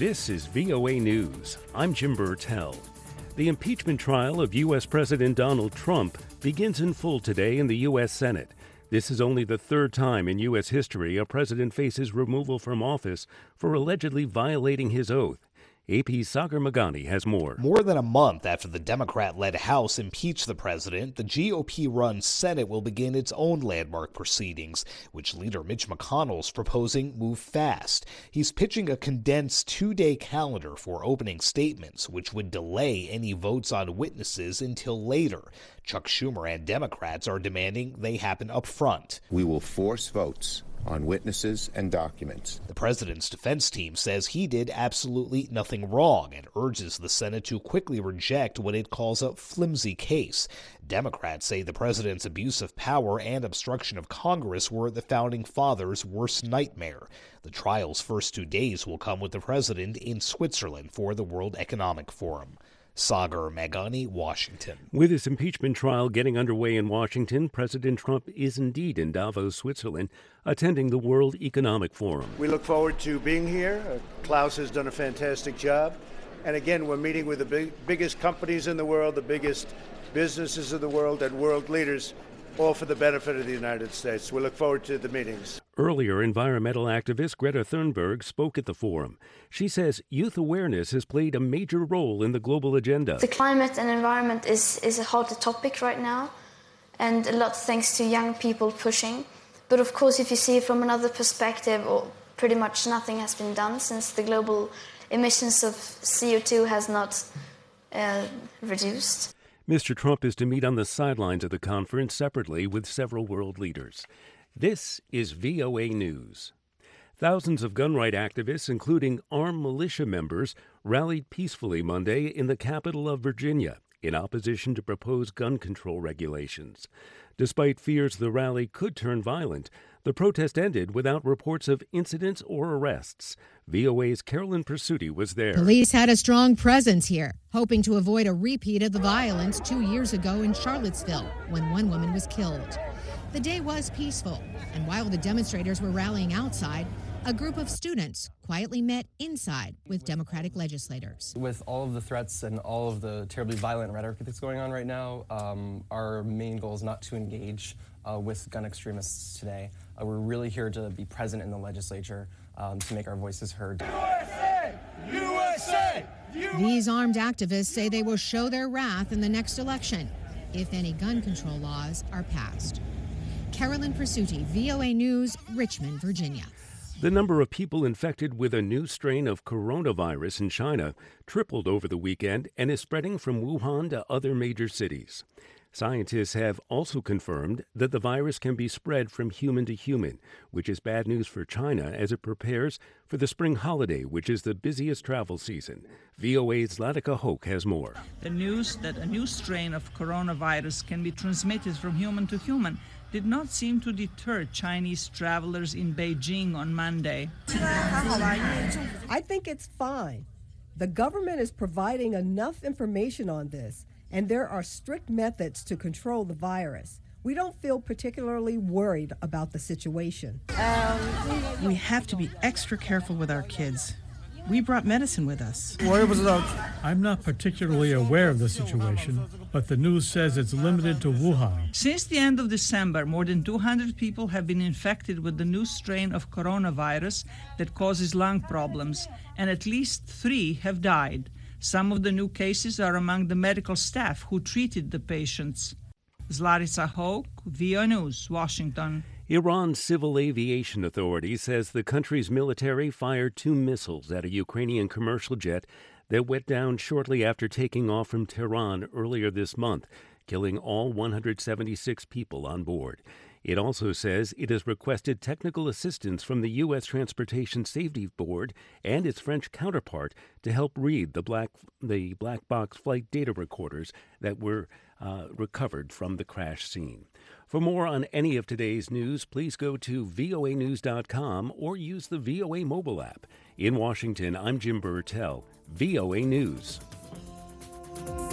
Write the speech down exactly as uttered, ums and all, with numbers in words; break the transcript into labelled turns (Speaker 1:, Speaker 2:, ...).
Speaker 1: This is V O A News. I'm Jim Burtell. The impeachment trial of U S. President Donald Trump begins in full today in the U S. Senate. This is only the third time in U S history a president faces removal from office for allegedly violating his oath. A P's Sagar Meghani has more.
Speaker 2: More than a month after the Democrat-led House impeached the president, the G O P-run Senate will begin its own landmark proceedings, which leader Mitch McConnell's proposing move fast. He's pitching a condensed two-day calendar for opening statements, which would delay any votes on witnesses until later. Chuck Schumer and Democrats are demanding they happen up front.
Speaker 3: We will force votes on witnesses and documents.
Speaker 2: The president's defense team says he did absolutely nothing wrong and urges the Senate to quickly reject what it calls a flimsy case. Democrats say the president's abuse of power and obstruction of Congress were the founding fathers' worst nightmare. The trial's first two days will come with the president in Switzerland for the World Economic Forum. Sagar Meghani, Washington.
Speaker 1: With his impeachment trial getting underway in Washington, President Trump is indeed in Davos, Switzerland, attending the World Economic Forum.
Speaker 4: We look forward to being here. Uh, Klaus has done a fantastic job. And again, we're meeting with the big, biggest companies in the world, the biggest businesses of the world, and world leaders, all for the benefit of the United States. We look forward to the meetings.
Speaker 1: Earlier, environmental activist Greta Thunberg spoke at the forum. She says youth awareness has played a major role in the global agenda.
Speaker 5: The climate and environment is, is a hot topic right now, and a lot thanks to young people pushing. But of course, if you see it from another perspective, or pretty much nothing has been done since the global emissions of C O two has not uh, reduced.
Speaker 1: Mister Trump is to meet on the sidelines of the conference separately with several world leaders. This is V O A News. Thousands of gun rights activists, including armed militia members, rallied peacefully Monday in the capital of Virginia in opposition to proposed gun control regulations. Despite fears the rally could turn violent, the protest ended without reports of incidents or arrests. V O A's Carolyn Pursuti was there.
Speaker 6: Police had a strong presence here, hoping to avoid a repeat of the violence two years ago in Charlottesville when one woman was killed. The day was peaceful, and while the demonstrators were rallying outside, a group of students quietly met inside with Democratic legislators.
Speaker 7: With all of the threats and all of the terribly violent rhetoric that's going on right now, um, our main goal is not to engage uh, with gun extremists today. Uh, we're really here to be present in the legislature um, to make our voices heard.
Speaker 8: U S A! U S A! U S A!
Speaker 6: These armed activists say they will show their wrath in the next election if any gun control laws are passed. Carolyn Pursuti, V O A News, Richmond, Virginia.
Speaker 1: The number of people infected with a new strain of coronavirus in China tripled over the weekend and is spreading from Wuhan to other major cities. Scientists have also confirmed that the virus can be spread from human to human, which is bad news for China as it prepares for the spring holiday, which is the busiest travel season. V O A's Zlatica Hoke has more.
Speaker 9: The news that a new strain of coronavirus can be transmitted from human to human did not seem to deter Chinese travelers in Beijing on Monday.
Speaker 10: I think it's fine. The government is providing enough information on this, and there are strict methods to control the virus. We don't feel particularly worried about the situation.
Speaker 11: We have to be extra careful with our kids. We brought medicine with us.
Speaker 12: I'm not particularly aware of the situation, but the news says it's limited to Wuhan.
Speaker 9: Since the end of December, more than two hundred people have been infected with the new strain of coronavirus that causes lung problems, and at least three have died. Some of the new cases are among the medical staff who treated the patients. Zlatica Hoke, V O A News, Washington.
Speaker 1: Iran's Civil Aviation Authority says the country's military fired two missiles at a Ukrainian commercial jet that went down shortly after taking off from Tehran earlier this month, killing all one hundred seventy-six people on board. It also says it has requested technical assistance from the U S. Transportation Safety Board and its French counterpart to help read the black, the black box flight data recorders that were uh, recovered from the crash scene. For more on any of today's news, please go to V O A news dot com or use the V O A mobile app. In Washington, I'm Jim Burtell, V O A News.